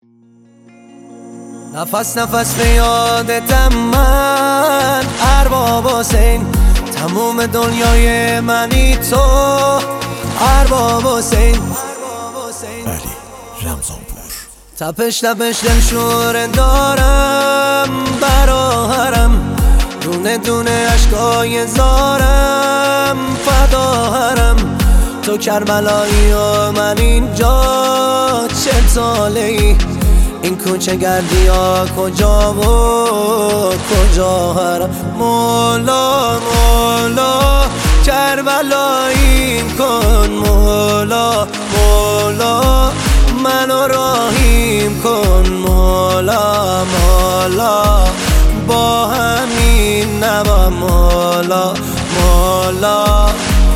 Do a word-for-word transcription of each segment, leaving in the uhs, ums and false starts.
نفس نفس به یادتم من ارباب حسین، تموم دنیای منی تو ارباب حسین. علی رمضانپور. تپش تپش دل شوره دارم براهرم، دونه دونه عشقای زارم فداهرم. تو کربلایی و من اینجا چه ساله ای، این کوچه گردی ها کجا و کجا هرم. مولا مولا کربلایی کن، مولا مولا منو راهیم کن، مولا مولا با همین نوا، مولا مولا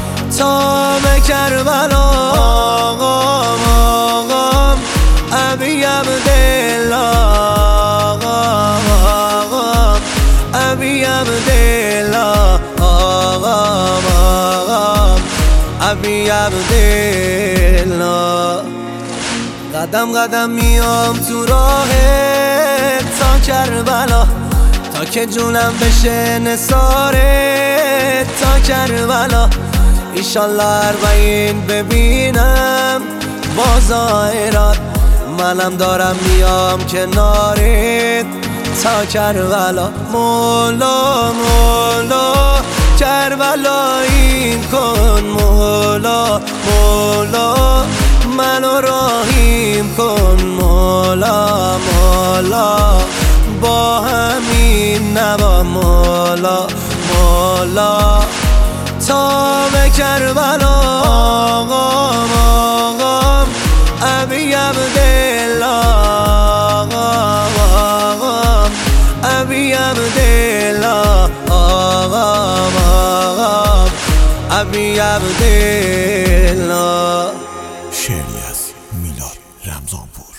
تا به کربلا. آقام آقام ابی عبدالله، آقام آقام ابی عبدالله، آقام آقام ابی عبدالله. قدم قدم میام تو راه تا کربلا، تا که جونم بشه نثاره تا کربلا. ایشالله اربعین ببینم با ظاهرات، منم دارم میام کنارت تا کربلا. مولا مولا کربلایی کن، مولا مولا منو راهیم کن، مولا مولا با همین نوا، مولا مولا تا به کربلا. آقام آقام ابی عبدالله، آقام آقام ابی عبدالله، آقام آقام ابی عبدالله. شعری از میلاد رمضانپور.